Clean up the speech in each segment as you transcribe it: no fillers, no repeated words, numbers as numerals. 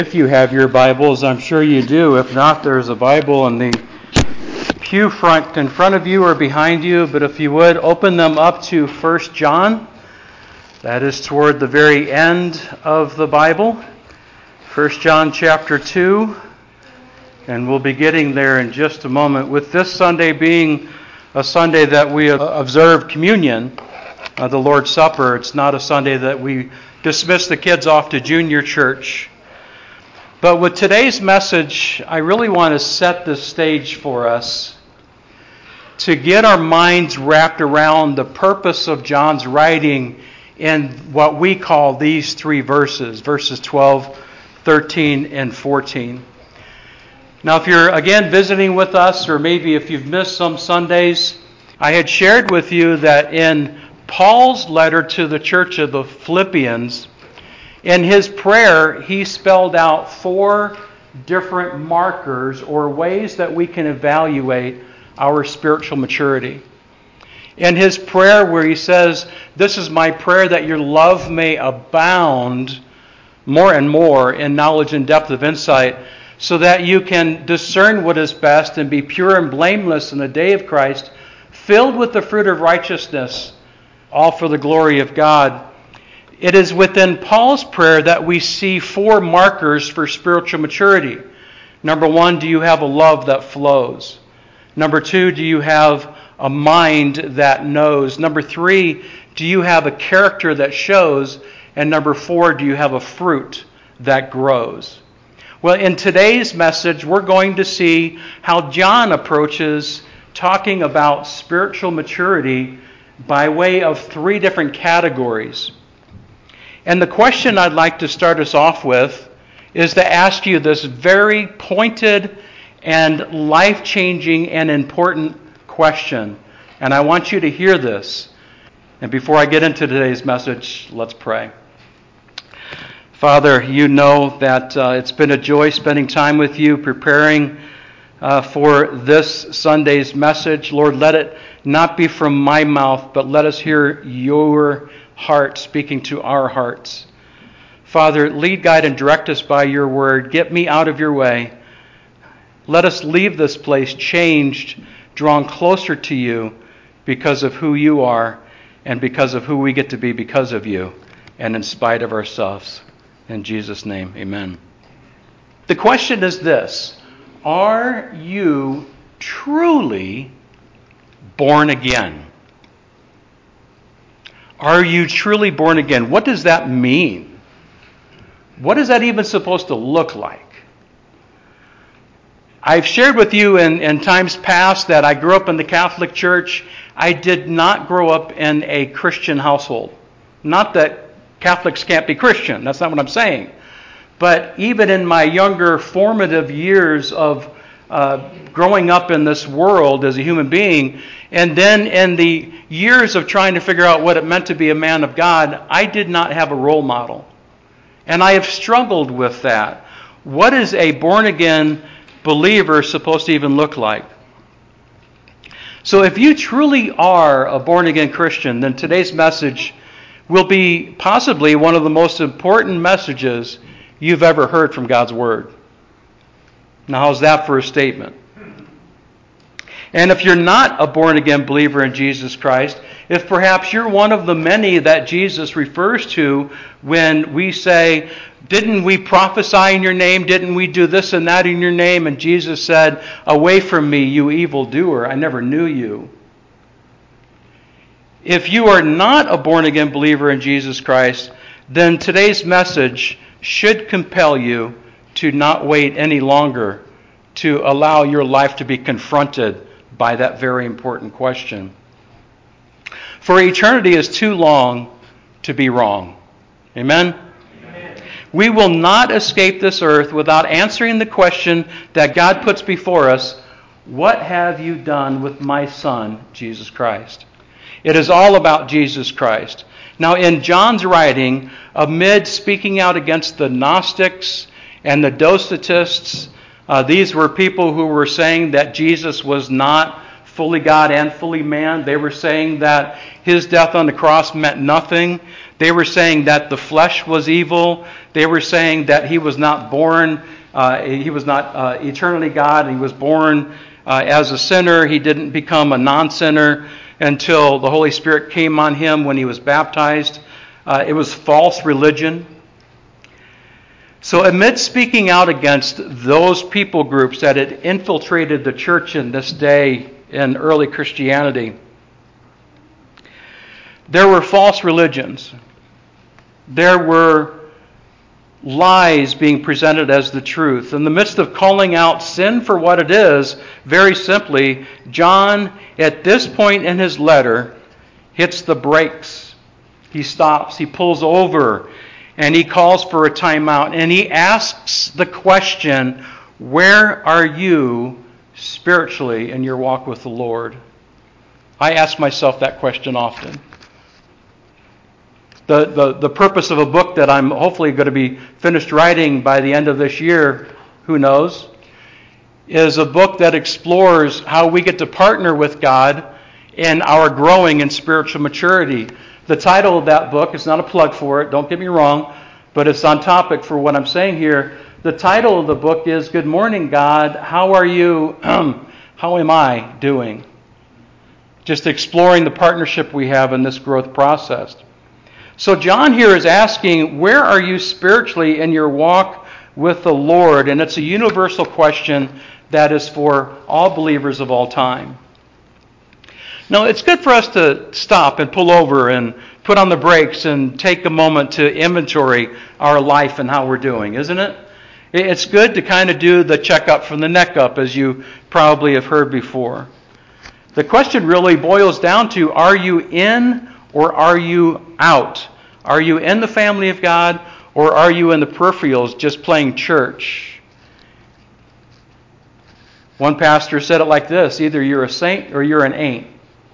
If you have your Bibles, I'm sure you do. If not, there's a Bible in the pew front in front of you or behind you. But if you would, open them up to 1 John. That is toward the very end of the Bible. 1 John chapter 2. And we'll be getting there in just a moment. With this Sunday being a Sunday that we observe communion, the Lord's Supper, it's not a Sunday that we dismiss the kids off to junior church. But with today's message, I really want to set the stage for us to get our minds wrapped around the purpose of John's writing in what we call these three verses 12, 13, and 14. Now, if you're, again, visiting with us, or maybe if you've missed some Sundays, I had shared with you that in Paul's letter to the church of the Philippians, in his prayer, he spelled out 4 different markers or ways that we can evaluate our spiritual maturity. In his prayer where he says, "This is my prayer that your love may abound more and more in knowledge and depth of insight, so that you can discern what is best and be pure and blameless in the day of Christ, filled with the fruit of righteousness, all for the glory of God." It is within Paul's prayer that we see 4 markers for spiritual maturity. Number 1, do you have a love that flows? Number 2, do you have a mind that knows? Number 3, do you have a character that shows? And number 4, do you have a fruit that grows? Well, in today's message, we're going to see how John approaches talking about spiritual maturity by way of 3 different categories. And the question I'd like to start us off with is to ask you this very pointed and life-changing and important question. And I want you to hear this. And before I get into today's message, let's pray. Father, you know that it's been a joy spending time with you, preparing for this Sunday's message. Lord, let it not be from my mouth, but let us hear your heart speaking to our hearts. Father, lead, guide, and direct us by your word. Get me out of your way. Let us leave this place changed, drawn closer to you because of who you are and because of who we get to be because of you and in spite of ourselves. In Jesus' name, amen. The question is this: are you truly born again? Are you truly born again? What does that mean? What is that even supposed to look like? I've shared with you in times past that I grew up in the Catholic Church. I did not grow up in a Christian household. Not that Catholics can't be Christian. That's not what I'm saying. But even in my younger formative years of growing up in this world as a human being, and then in the years of trying to figure out what it meant to be a man of God, I did not have a role model. And I have struggled with that. What is a born-again believer supposed to even look like? So if you truly are a born-again Christian, then today's message will be possibly one of the most important messages you've ever heard from God's Word. Now, how's that for a statement? And if you're not a born-again believer in Jesus Christ, if perhaps you're one of the many that Jesus refers to when we say, "Didn't we prophesy in your name? Didn't we do this and that in your name?" And Jesus said, "Away from me, you evildoer, I never knew you." If you are not a born-again believer in Jesus Christ, then today's message should compel you to not wait any longer to allow your life to be confronted by that very important question. For eternity is too long to be wrong. Amen? Amen. We will not escape this earth without answering the question that God puts before us: what have you done with my Son, Jesus Christ? It is all about Jesus Christ. Now, in John's writing, amid speaking out against the Gnostics and the Docetists, these were people who were saying that Jesus was not fully God and fully man. They were saying that his death on the cross meant nothing. They were saying that the flesh was evil. They were saying that he was not born, he was not eternally God. He was born as a sinner. He didn't become a non-sinner until the Holy Spirit came on him when he was baptized. It was false religion. So amid speaking out against those people groups that had infiltrated the church in this day in early Christianity, there were false religions. There were lies being presented as the truth. In the midst of calling out sin for what it is, very simply, John, at this point in his letter, hits the brakes. He stops, he pulls over, and he calls for a timeout. And he asks the question, where are you spiritually in your walk with the Lord? I ask myself that question often. The purpose of a book that I'm hopefully going to be finished writing by the end of this year, who knows, is a book that explores how we get to partner with God in our growing in spiritual maturity. The title of that book is not a plug for it, don't get me wrong, but it's on topic for what I'm saying here. The title of the book is Good Morning, God. How are you? How am I doing? Just exploring the partnership we have in this growth process. So John here is asking, where are you spiritually in your walk with the Lord? And it's a universal question that is for all believers of all time. Now, it's good for us to stop and pull over and put on the brakes and take a moment to inventory our life and how we're doing, isn't it? It's good to kind of do the checkup from the neck up, as you probably have heard before. The question really boils down to, are you in or are you out? Are you in the family of God or are you in the peripherals just playing church? One pastor said it like this, either you're a saint or you're an ain't.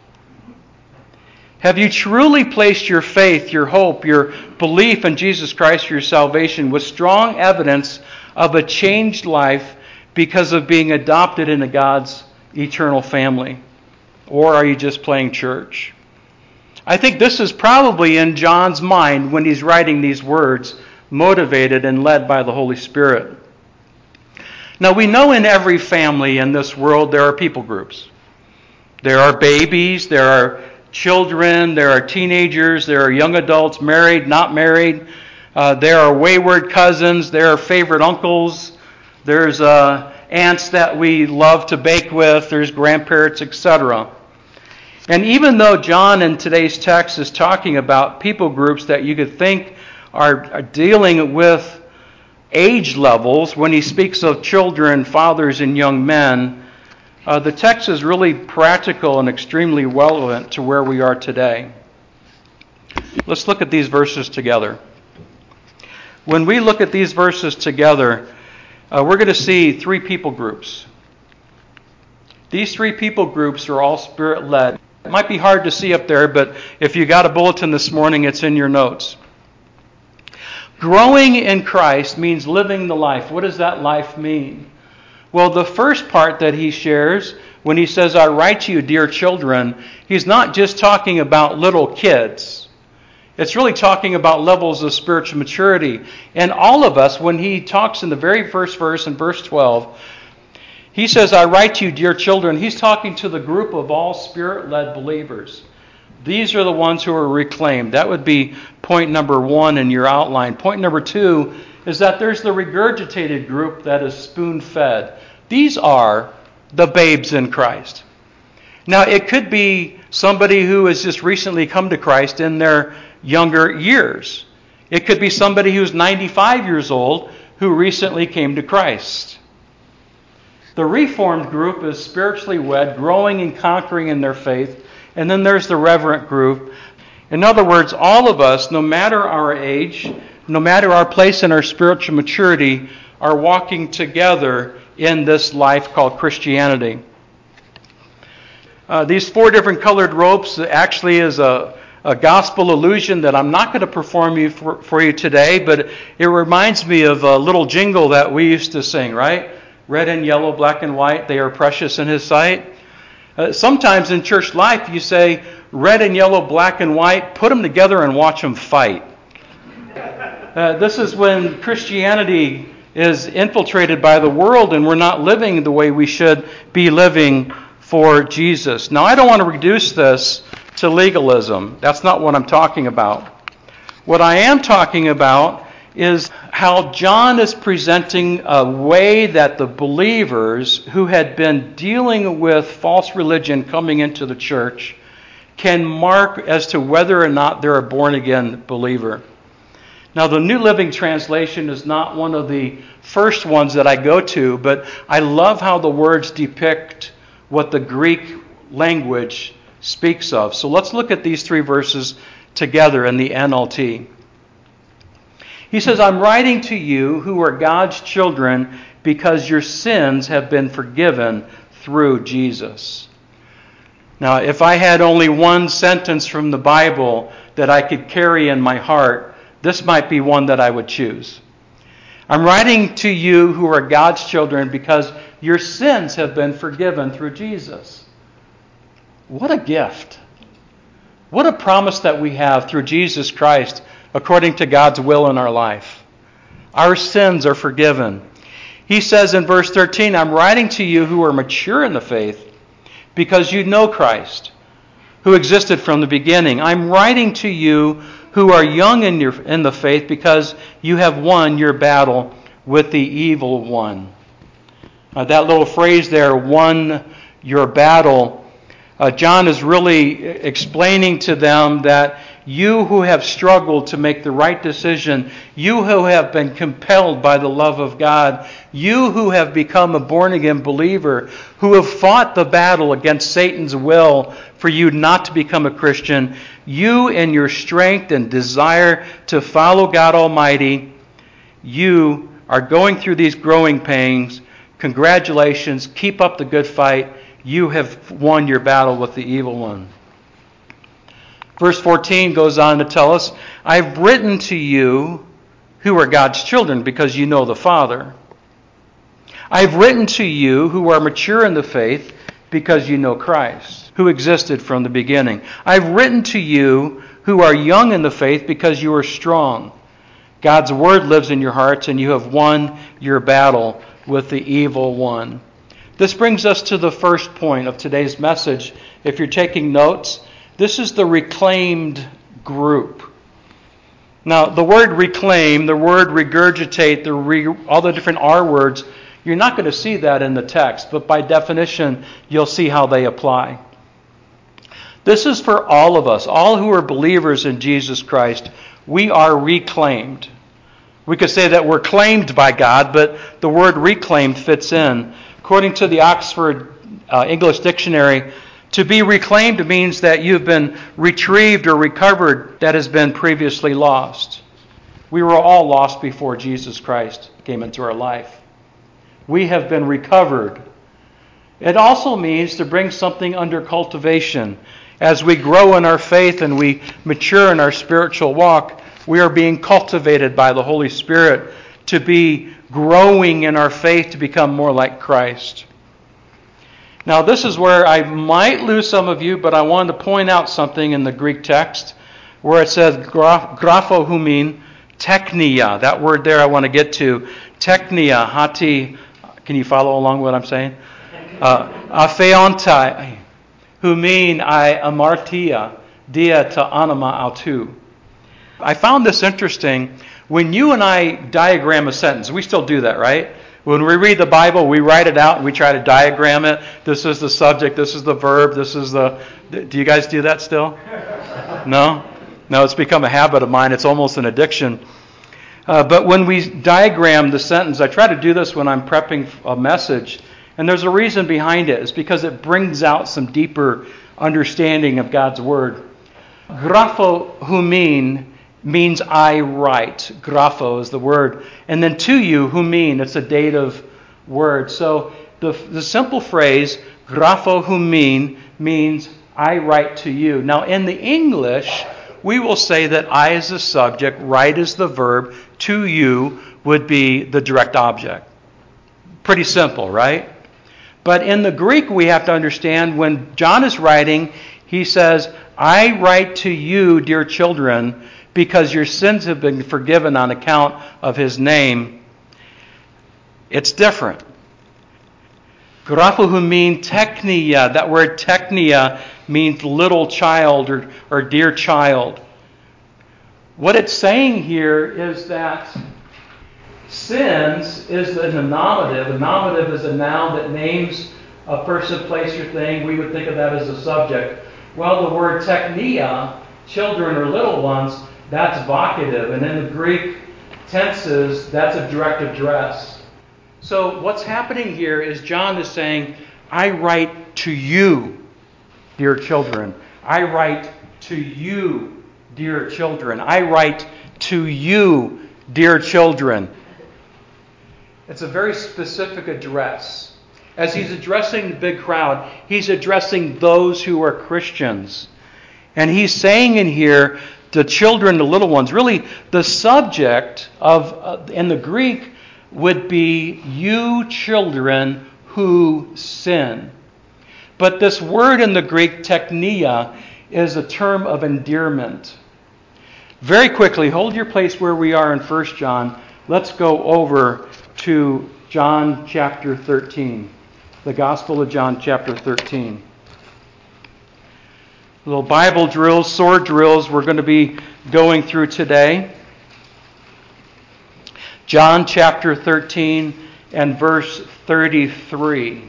Have you truly placed your faith, your hope, your belief in Jesus Christ for your salvation with strong evidence of a changed life because of being adopted into God's eternal family? Or are you just playing church? I think this is probably in John's mind when he's writing these words, motivated and led by the Holy Spirit. Now, we know in every family in this world there are people groups. There are babies, there are children, there are teenagers, there are young adults, married, not married. There are wayward cousins, there are favorite uncles, there's aunts that we love to bake with, there's grandparents, etc. And even though John in today's text is talking about people groups that you could think are dealing with age levels when he speaks of children, fathers, and young men, the text is really practical and extremely relevant to where we are today. Let's look at these verses together. When we look at these verses together, we're going to see three people groups. These three people groups are all Spirit-led. It might be hard to see up there, but if you got a bulletin this morning, it's in your notes. Growing in Christ means living the life. What does that life mean? Well, the first part that he shares, when he says, I write to you, dear children, he's not just talking about little kids. It's really talking about levels of spiritual maturity. And all of us, when he talks in the very first verse, in verse 12, he says, I write to you, dear children. He's talking to the group of all Spirit-led believers. These are the ones who are reclaimed. That would be point number one in your outline. Point number two is that there's the regurgitated group that is spoon-fed. These are the babes in Christ. Now, it could be somebody who has just recently come to Christ in their younger years. It could be somebody who's 95 years old who recently came to Christ. The Reformed group is spiritually wed, growing and conquering in their faith. And then there's the reverent group. In other words, all of us, no matter our age, no matter our place in our spiritual maturity, are walking together in this life called Christianity. These four different colored ropes actually is a gospel illusion that I'm not going to perform for you today, but it reminds me of a little jingle that we used to sing, right? Red and yellow, black and white, they are precious in His sight. Sometimes in church life you say red and yellow, black and white, put them together and watch them fight. This is when Christianity is infiltrated by the world and we're not living the way we should be living for Jesus. Now, I don't want to reduce this to legalism. That's not what I'm talking about. What I am talking about is how John is presenting a way that the believers who had been dealing with false religion coming into the church can mark as to whether or not they're a born-again believer. Now, the New Living Translation is not one of the first ones that I go to, but I love how the words depict what the Greek language speaks of. So let's look at these 3 verses together in the NLT. He says, I'm writing to you who are God's children because your sins have been forgiven through Jesus. Now, if I had only one sentence from the Bible that I could carry in my heart, this might be one that I would choose. I'm writing to you who are God's children because your sins have been forgiven through Jesus. What a gift. What a promise that we have through Jesus Christ according to God's will in our life. Our sins are forgiven. He says in verse 13, I'm writing to you who are mature in the faith because you know Christ, who existed from the beginning. I'm writing to you who are young in the faith because you have won your battle with the evil one. That little phrase there, won your battle, John is really explaining to them that you who have struggled to make the right decision, you who have been compelled by the love of God, you who have become a born-again believer, who have fought the battle against Satan's will for you not to become a Christian, you in your strength and desire to follow God Almighty, you are going through these growing pains. Congratulations, keep up the good fight. You have won your battle with the evil one. Verse 14 goes on to tell us, I've written to you who are God's children because you know the Father. I've written to you who are mature in the faith because you know Christ, who existed from the beginning. I've written to you who are young in the faith because you are strong. God's word lives in your hearts and you have won your battle with the evil one. This brings us to the first point of today's message. If you're taking notes, this is the reclaimed group. Now, the word reclaim, the word regurgitate, all the different R words, you're not going to see that in the text, but by definition, you'll see how they apply. This is for all of us, all who are believers in Jesus Christ. We are reclaimed. We could say that we're claimed by God, but the word reclaimed fits in. According to the Oxford English Dictionary, to be reclaimed means that you've been retrieved or recovered that has been previously lost. We were all lost before Jesus Christ came into our life. We have been recovered. It also means to bring something under cultivation. As we grow in our faith and we mature in our spiritual walk, we are being cultivated by the Holy Spirit to be growing in our faith to become more like Christ. Now, this is where I might lose some of you, but I wanted to point out something in the Greek text where it says graphohumin technia. That word there I want to get to. Technia, hati. Can you follow along what I'm saying? Apheontai, humin I amartia, dia ta anima autu. I found this interesting. When you and I diagram a sentence, we still do that, right? When we read the Bible, we write it out and we try to diagram it. This is the subject, this is the verb, this is the... Do you guys do that still? No? No, it's become a habit of mine. It's almost an addiction. But when we diagram the sentence, I try to do this when I'm prepping a message, and there's a reason behind it. It's because it brings out some deeper understanding of God's Word. Graphohumin means I write. Grapho is the word. And then to you, humin, it's a dative word. So the simple phrase, graphohumin, means I write to you. Now in the English, we will say that I is the subject, write is the verb, to you would be the direct object. Pretty simple, right? But in the Greek, we have to understand when John is writing, he says, I write to you, dear children, because your sins have been forgiven on account of his name. It's different. Grapho means teknia. That word teknia means little child or dear child. What it's saying here is that sins is in the nominative. A nominative is a noun that names a person, place, or thing. We would think of that as a subject. Well, the word teknia, children or little ones, that's vocative. And in the Greek tenses, that's a direct address. So what's happening here is John is saying, I write to you, dear children. I write to you, dear children. I write to you, dear children. It's a very specific address. As he's addressing the big crowd, he's addressing those who are Christians. And he's saying in here, the children, the little ones, really the subject of, in the Greek, would be you children who sin. But this word in the Greek, teknia, is a term of endearment. Very quickly, hold your place where we are in 1 John. Let's go over to John chapter 13. The Gospel of John chapter 13. Little Bible drills, sword drills we're going to be going through today. John chapter 13 and verse 33.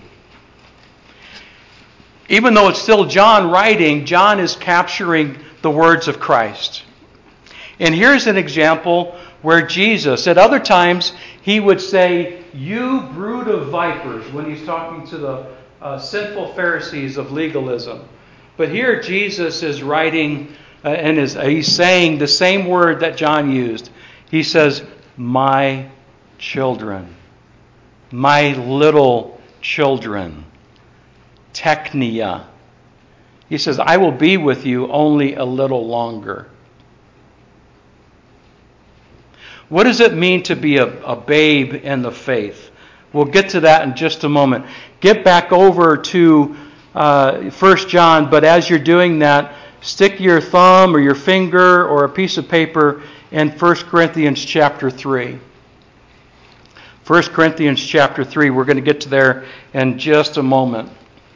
Even though it's still John writing, John is capturing the words of Christ. And here's an example where Jesus, at other times, he would say, you brood of vipers, when he's talking to the sinful Pharisees of legalism. But here Jesus is writing and he's saying the same word that John used. He says, my children, my little children, teknia. He says, I will be with you only a little longer. What does it mean to be a babe in the faith? We'll get to that in just a moment. Get back over to 1 John, but as you're doing that, stick your thumb or your finger or a piece of paper in 1 Corinthians chapter 3. 1 Corinthians chapter 3. We're going to get to there in just a moment.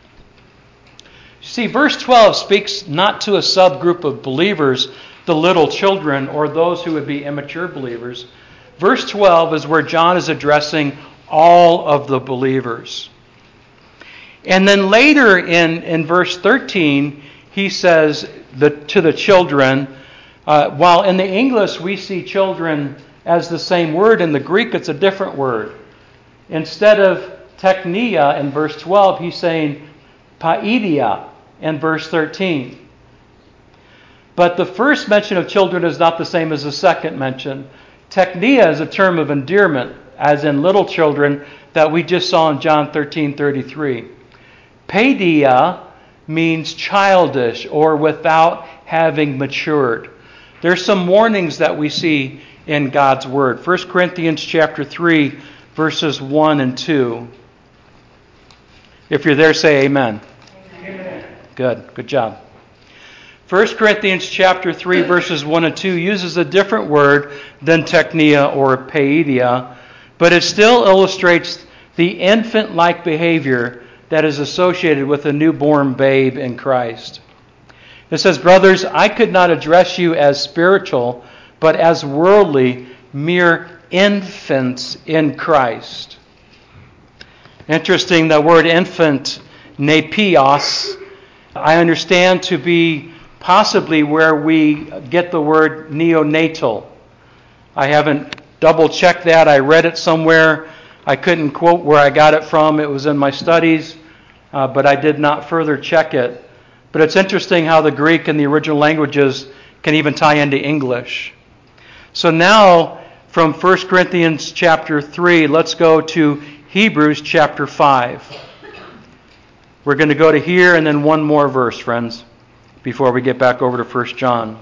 See, verse 12 speaks not to a subgroup of believers, the little children, or those who would be immature believers. Verse 12 is where John is addressing all of the believers. And then later in verse 13, he says to the children, while in the English we see children as the same word, in the Greek it's a different word. Instead of teknia in verse 12, he's saying paidia in verse 13. But the first mention of children is not the same as the second mention. Teknia is a term of endearment, as in little children, that we just saw in John 13:33. Paidia means childish or without having matured. There's some warnings that we see in God's Word. 1 Corinthians chapter 3, verses 1 and 2. If you're there, say amen. Amen. Good job. 1 Corinthians chapter 3, verses 1 and 2 uses a different word than teknia or paidia, but it still illustrates the infant-like behavior that is associated with a newborn babe in Christ. It says, brothers, I could not address you as spiritual, but as worldly, mere infants in Christ. Interesting, the word infant, nepios, I understand to be possibly where we get the word neonatal. I haven't double-checked that. I read it somewhere. I couldn't quote where I got it from. It was in my studies, but I did not further check it. But it's interesting how the Greek and the original languages can even tie into English. So now, from 1 Corinthians chapter 3, let's go to Hebrews chapter 5. We're going to go to here and then one more verse, friends, before we get back over to 1 John.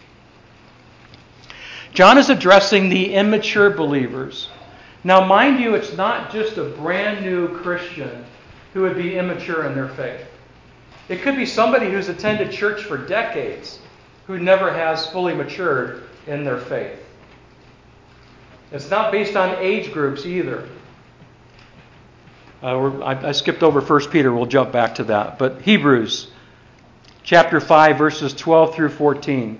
John is addressing the immature believers. Now, mind you, it's not just a brand new Christian who would be immature in their faith. It could be somebody who's attended church for decades who never has fully matured in their faith. It's not based on age groups either. I skipped over 1 Peter. We'll jump back to that. But Hebrews chapter 5, verses 12 through 14.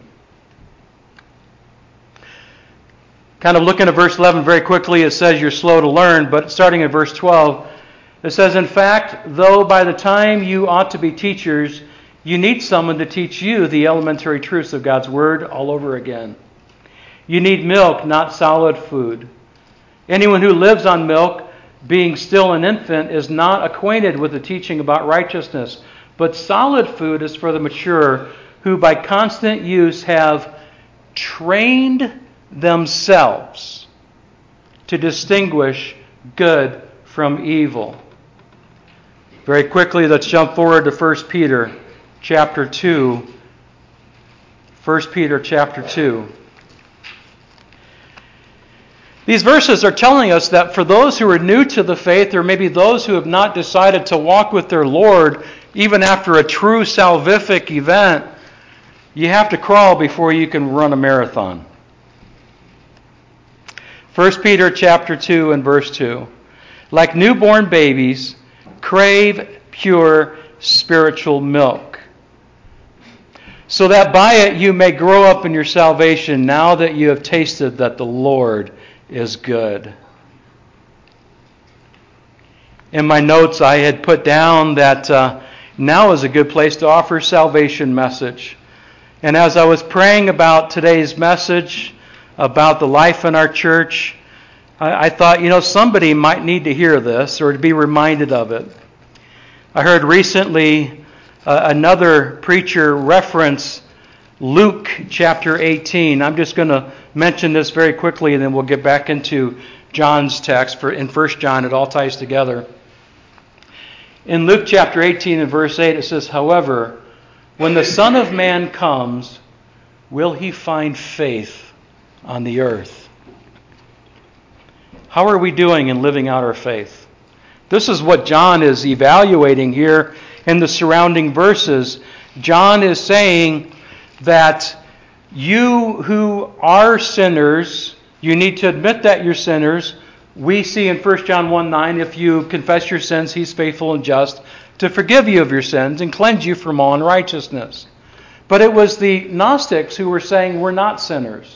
Kind of looking at verse 11 very quickly, it says you're slow to learn, but starting at verse 12, it says, in fact, though by the time you ought to be teachers, you need someone to teach you the elementary truths of God's Word all over again. You need milk, not solid food. Anyone who lives on milk, being still an infant, is not acquainted with the teaching about righteousness. But solid food is for the mature, who by constant use have trained themselves to distinguish good from evil. Very quickly, let's jump forward to 1 Peter chapter 2. 1 Peter chapter 2. These verses are telling us that for those who are new to the faith, or maybe those who have not decided to walk with their Lord, even after a true salvific event, you have to crawl before you can run a marathon. 1 Peter chapter 2 and verse 2. Like newborn babies, crave pure spiritual milk, so that by it you may grow up in your salvation, now that you have tasted that the Lord is good. In my notes, I had put down that now is a good place to offer salvation message. And as I was praying about today's message, about the life in our church, I thought, somebody might need to hear this or to be reminded of it. I heard recently another preacher reference Luke chapter 18. I'm just going to mention this very quickly, and then we'll get back into John's text. In 1 John, it all ties together. In Luke chapter 18 and verse 8, it says, however, when the Son of Man comes, will he find faith on the earth? How are we doing in living out our faith? This is what John is evaluating here in the surrounding verses. John is saying that you who are sinners, you need to admit that you're sinners. We see in 1 John 1:9, if you confess your sins, he's faithful and just to forgive you of your sins and cleanse you from all unrighteousness. But it was the Gnostics who were saying we're not sinners.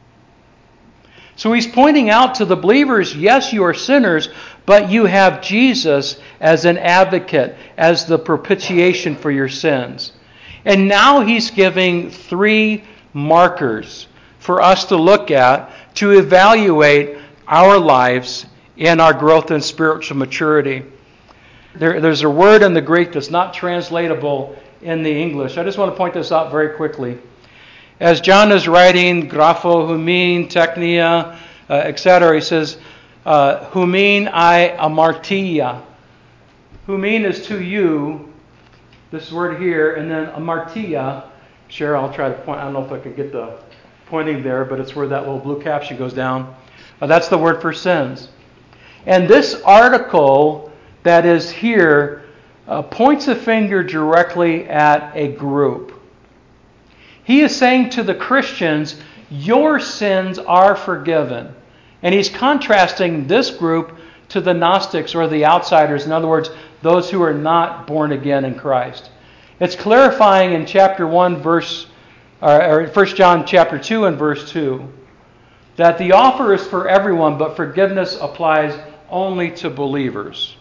So he's pointing out to the believers, yes, you are sinners, but you have Jesus as an advocate, as the propitiation for your sins. And now he's giving 3 markers for us to look at to evaluate our lives and our growth in spiritual maturity. There's a word in the Greek that's not translatable in the English. I just want to point this out very quickly. As John is writing, grapho, humin, technia, etc., he says, humin I amartia. Humin is to you, this word here, and then amartia. Cheryl, I'll try to point. I don't know if I can get the pointing there, but it's where that little blue caption goes down. That's the word for sins. And this article that is here points a finger directly at a group. He is saying to the Christians, your sins are forgiven. And he's contrasting this group to the Gnostics or the outsiders. In other words, those who are not born again in Christ. It's clarifying in chapter 1, or 1 John chapter 2 and verse 2, that the offer is for everyone, but forgiveness applies only to believers.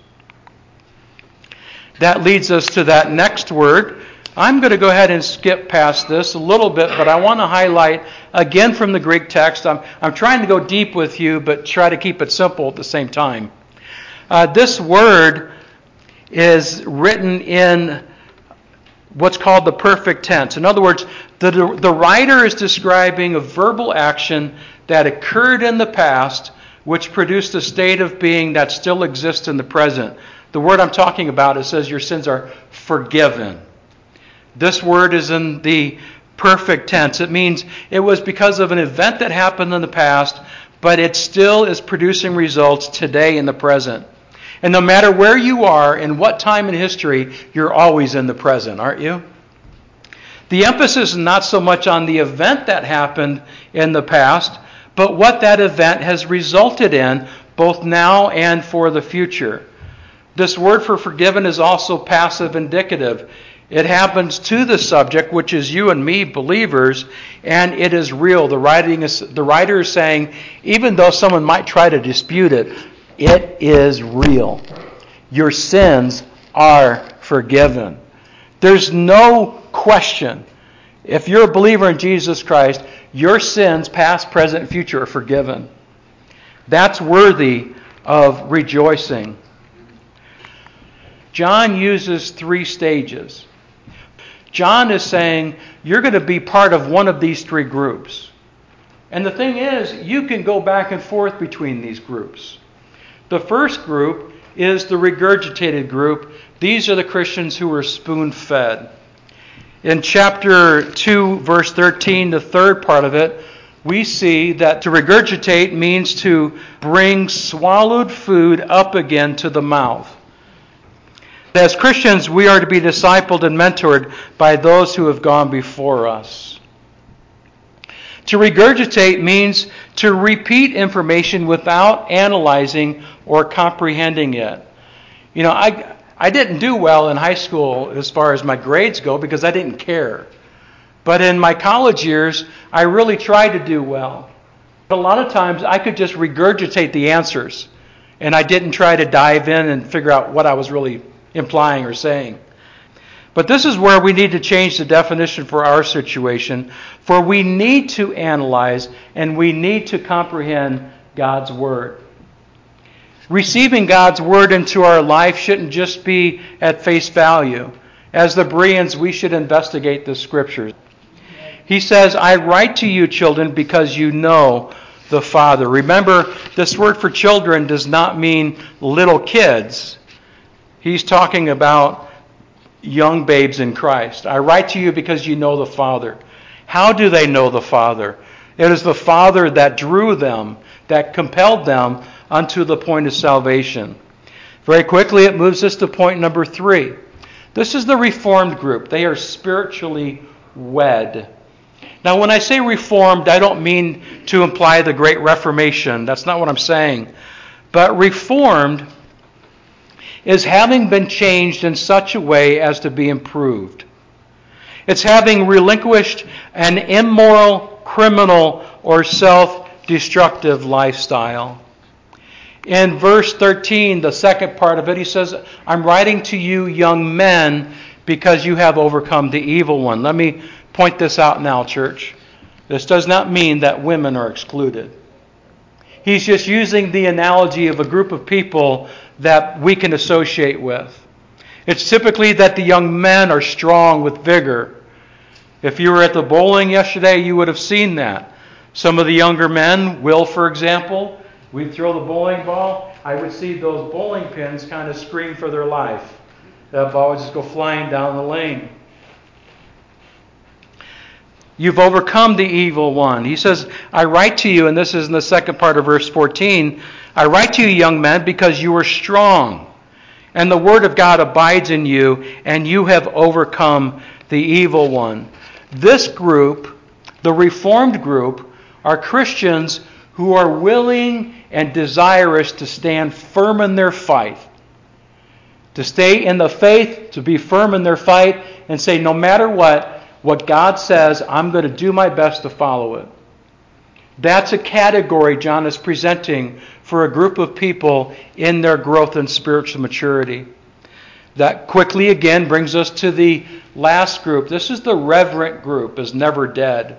That leads us to that next word. I'm going to go ahead and skip past this a little bit, but I want to highlight again from the Greek text. I'm trying to go deep with you, but try to keep it simple at the same time. This word is written in what's called the perfect tense. In other words, the writer is describing a verbal action that occurred in the past, which produced a state of being that still exists in the present. The word I'm talking about, it says your sins are forgiven. This word is in the perfect tense. It means it was because of an event that happened in the past, but it still is producing results today in the present. And no matter where you are and what time in history, you're always in the present, aren't you? The emphasis is not so much on the event that happened in the past, but what that event has resulted in, both now and for the future. This word for forgiven is also passive indicative. It happens to the subject, which is you and me, believers, and it is real. The writer is saying, even though someone might try to dispute it, it is real. Your sins are forgiven. There's no question. If you're a believer in Jesus Christ, your sins, past, present, and future, are forgiven. That's worthy of rejoicing. John uses 3 stages. John is saying you're going to be part of one of these 3 groups. And the thing is, you can go back and forth between these groups. The first group is the regurgitated group. These are the Christians who were spoon-fed. In chapter 2, verse 13, the third part of it, we see that to regurgitate means to bring swallowed food up again to the mouth. As Christians, we are to be discipled and mentored by those who have gone before us. To regurgitate means to repeat information without analyzing or comprehending it. You know, I didn't do well in high school as far as my grades go because I didn't care. But in my college years, I really tried to do well. But a lot of times I could just regurgitate the answers, and I didn't try to dive in and figure out what I was really implying or saying. But this is where we need to change the definition for our situation, for we need to analyze and we need to comprehend God's Word. Receiving God's Word into our life shouldn't just be at face value. As the Bereans, we should investigate the Scriptures. He says, I write to you, children, because you know the Father. Remember, this word for children does not mean little kids. He's talking about young babes in Christ. I write to you because you know the Father. How do they know the Father? It is the Father that drew them, that compelled them unto the point of salvation. Very quickly, it moves us to point number 3. This is the Reformed group. They are spiritually wed. Now, when I say Reformed, I don't mean to imply the Great Reformation. That's not what I'm saying. But Reformed is having been changed in such a way as to be improved. It's having relinquished an immoral, criminal, or self-destructive lifestyle. In verse 13, the second part of it, he says, I'm writing to you, young men, because you have overcome the evil one. Let me point this out now, church. This does not mean that women are excluded. He's just using the analogy of a group of people that we can associate with. It's typically that the young men are strong with vigor. If you were at the bowling yesterday, you would have seen that. Some of the younger men, Will, for example, we'd throw the bowling ball. I would see those bowling pins kind of scream for their life. That ball would just go flying down the lane. You've overcome the evil one. He says, I write to you, and this is in the second part of verse 14, I write to you, young men, because you are strong, and the word of God abides in you, and you have overcome the evil one. This group, the Reformed group, are Christians who are willing and desirous to stand firm in their fight. To stay in the faith, to be firm in their fight, and say, no matter what God says, I'm going to do my best to follow it. That's a category John is presenting for a group of people in their growth and spiritual maturity. That quickly again brings us to the last group. This is the reverent group, is never dead.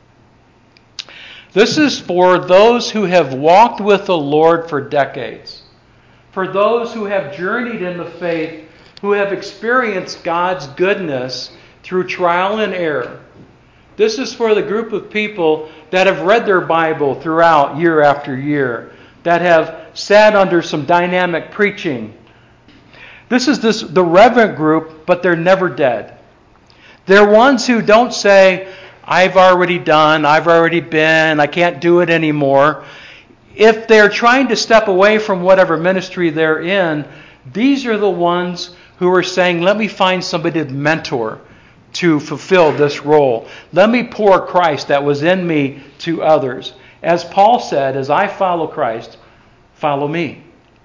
This is for those who have walked with the Lord for decades. For those who have journeyed in the faith, who have experienced God's goodness through trial and error. This is for the group of people that have read their Bible throughout year after year, that have sat under some dynamic preaching. This is the reverent group, but they're never dead. They're ones who don't say, I've already done, I've already been, I can't do it anymore. if they're trying to step away from whatever ministry they're in, these are the ones who are saying, let me find somebody to mentor to fulfill this role. Let me pour Christ that was in me to others. As Paul said, as I follow Christ, follow me.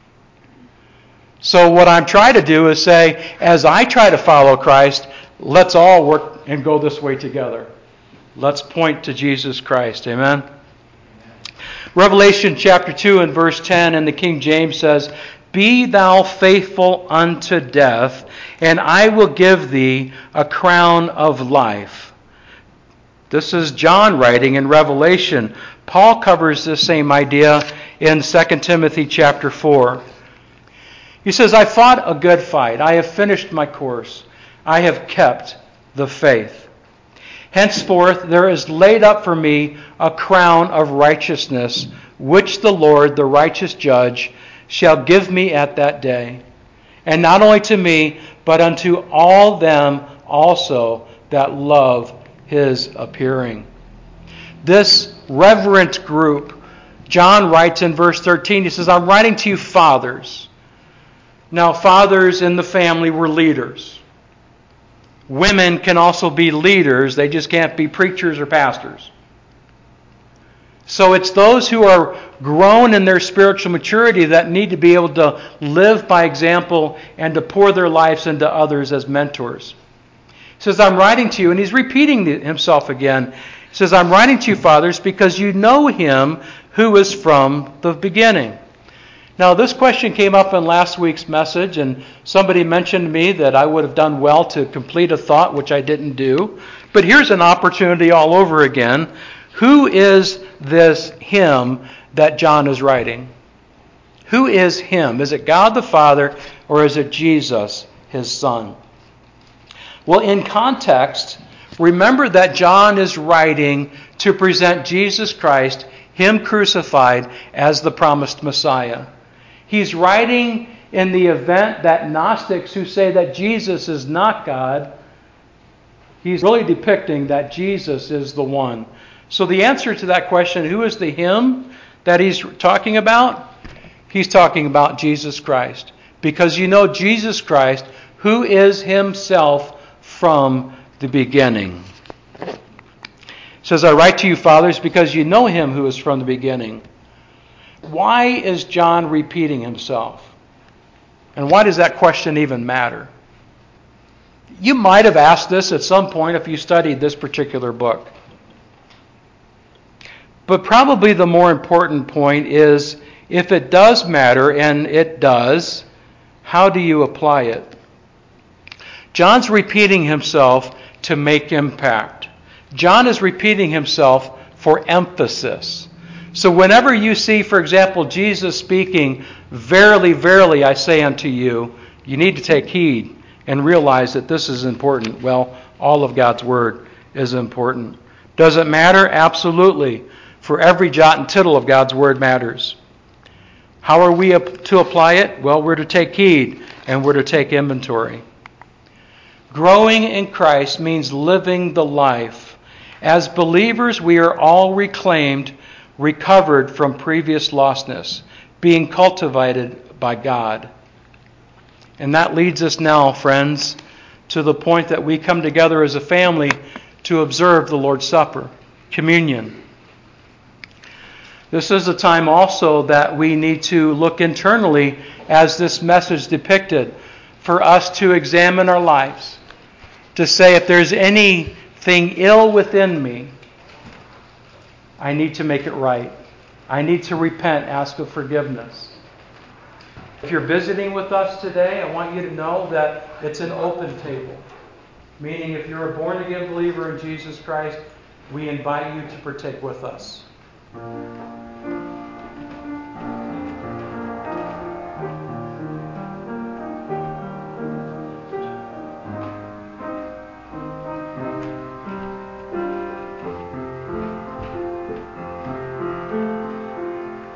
So what I'm trying to do is say, as I try to follow Christ, let's all work and go this way together. Let's point to Jesus Christ. Amen? Revelation chapter 2 and verse 10 in the King James says, Be thou faithful unto death, and I will give thee a crown of life. This is John writing in Revelation. Paul covers this same idea in 2 Timothy chapter 4. He says, I fought a good fight. I have finished my course. I have kept the faith. Henceforth there is laid up for me a crown of righteousness, which the Lord, the righteous judge, shall give me at that day. And not only to me, but unto all them also that love his appearing. This reverent group, John writes in verse 13, he says, I'm writing to you fathers. Now, fathers in the family were leaders. Women can also be leaders. They just can't be preachers or pastors. So it's those who are grown in their spiritual maturity that need to be able to live by example and to pour their lives into others as mentors. He says, I'm writing to you, and he's repeating himself again. He says, I'm writing to you, fathers, because you know him who is from the beginning. Now, this question came up in last week's message, and somebody mentioned to me that I would have done well to complete a thought, which I didn't do. But here's an opportunity all over again. Who is this him that John is writing? Who is him? Is it God the Father, or is it Jesus, his Son? Well, in context, remember that John is writing to present Jesus Christ, him crucified, as the promised Messiah. He's writing in the event that Gnostics who say that Jesus is not God, he's really depicting that Jesus is the one. So the answer to that question, who is the him that he's talking about? He's talking about Jesus Christ. Because you know Jesus Christ, who is himself from the beginning. It says, I write to you, fathers, because you know him who is from the beginning. Why is John repeating himself? And why does that question even matter? You might have asked this at some point if you studied this particular book. But probably the more important point is, if it does matter, and it does, how do you apply it? John's repeating himself to make impact. John is repeating himself for emphasis. So whenever you see, for example, Jesus speaking, verily, verily, I say unto you, you need to take heed and realize that this is important. Well, all of God's Word is important. Does it matter? Absolutely. For every jot and tittle of God's Word matters. How are we to apply it? Well, we're to take heed and we're to take inventory. Growing in Christ means living the life. As believers, we are all reclaimed, recovered from previous lostness, being cultivated by God. And that leads us now, friends, to the point that we come together as a family to observe the Lord's Supper, communion. This is a time also that we need to look internally, as this message depicted, for us to examine our lives, to say if there's anything ill within me, I need to make it right. I need to repent, ask for forgiveness. If you're visiting with us today, I want you to know that it's an open table. Meaning if you're a born-again believer in Jesus Christ, we invite you to partake with us.